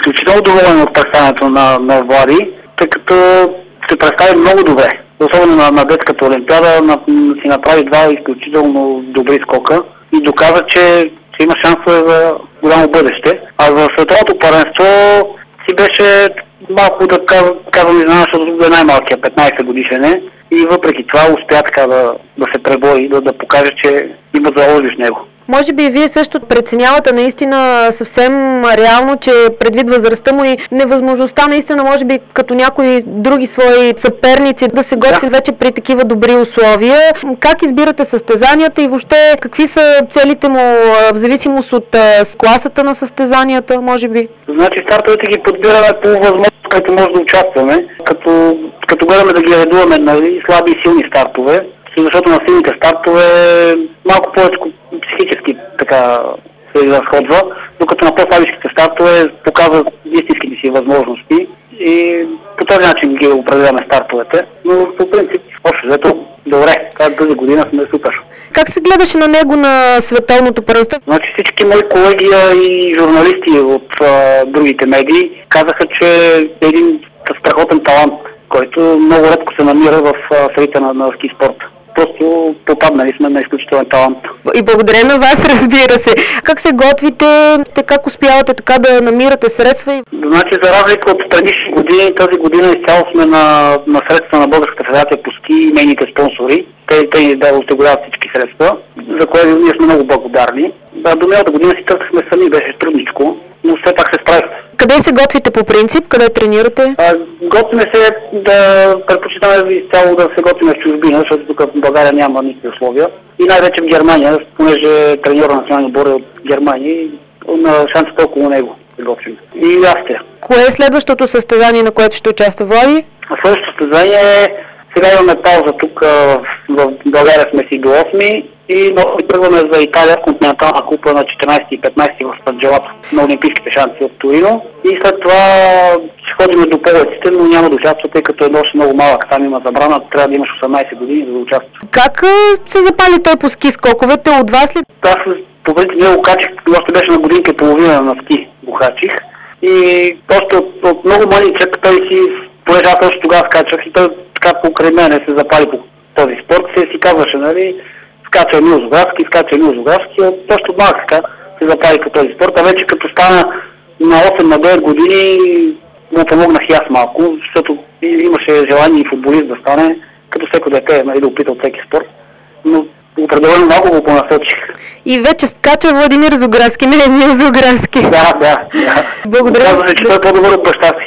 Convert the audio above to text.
изключително доволен от представянето на Влади, тъй като се представи много добре. Особено на детската олимпиада си направи 2 изключително добри скока и доказа, че има шансове за голямо бъдеще. А за световното първенство си беше малко, да казвам, защото е най-малкият, 15 годишен е. И въпреки това успя така да се пребори, да покаже, че има заложби в него. Може би и вие също преценявате наистина съвсем реално, че предвид възрастта му и невъзможността наистина, може би като някои други свои съперници, да се готвят вече при такива добри условия. Как избирате състезанията и въобще какви са целите му в зависимост от класата на състезанията, може би? Значи стартовете ги подбираме по възможност, като може да участваме, като гледаме да ги редуваме слаби и силни стартове. Защото на силните стартове малко повече психически така се разходва, докато на по-слабичките стартове показват истинските си възможности и по този начин ги определяме стартовете. Но по принцип, общо взето, добре, тази година сме супер. Как се гледаше на него на световното първенство? Значи всички мои колеги и журналисти от другите медии казаха, че е един страхотен талант, който много редко се намира в средите на ски спорта. Просто попаднали сме на изключителен талант. И благодаря на вас, разбира се. Как се готвите? Как успявате така да намирате средства? Значи, за разлика от предишни години, тази година изцяло сме на средства на Българската федерация по ски и нейните спонсори. Те ни осигуряват всички средства, за което ние сме много благодарни. До миналата година си търсихме сами, беше трудничко, но все пак се справихме. Къде се готвите по принцип? Къде тренирате? Готвиме се предпочитаме изцяло да се готвиме в чужбина, защото тук в България няма никакви условия. И най-вече в Германия, понеже треньор на националния отбор е от Германия и на шансите около него се готвим. И Австрия. Кое е следващото състезание, на което ще участва Влади? Следващото състезание е, сега имаме пауза тук в България, сме си до 8 и тръгваме за Италия в континентална купа на 14 и 15 в Спанджелато на олимпийските шанси от Торино. И след това ще ходим до повечето, но няма да участва, тъй като е още много малък. Там има забрана, трябва да имаш 18 години за да участва. Как се запали той по ски скоковете? От вас ли? Аз по принцип не го качих, още беше на годинка и половина на ски го качих. И още от много маличък той си, понеже аз още тогава скачах и той така покрай мене се запали по този спорт, си казваше, нали, скача Емил Зографски, още от малък така се запали по този спорт, а вече като стана на 8 на 9 години му помогнах и аз малко, защото имаше желание и футболист да стане, като всеко дете, нали, да опита от всеки спорт, но определено малко го понасочих. И вече скача Владимир Зографски, не Емил Зографски. Да. Благодаря. Казва се, че той е по-добър от баща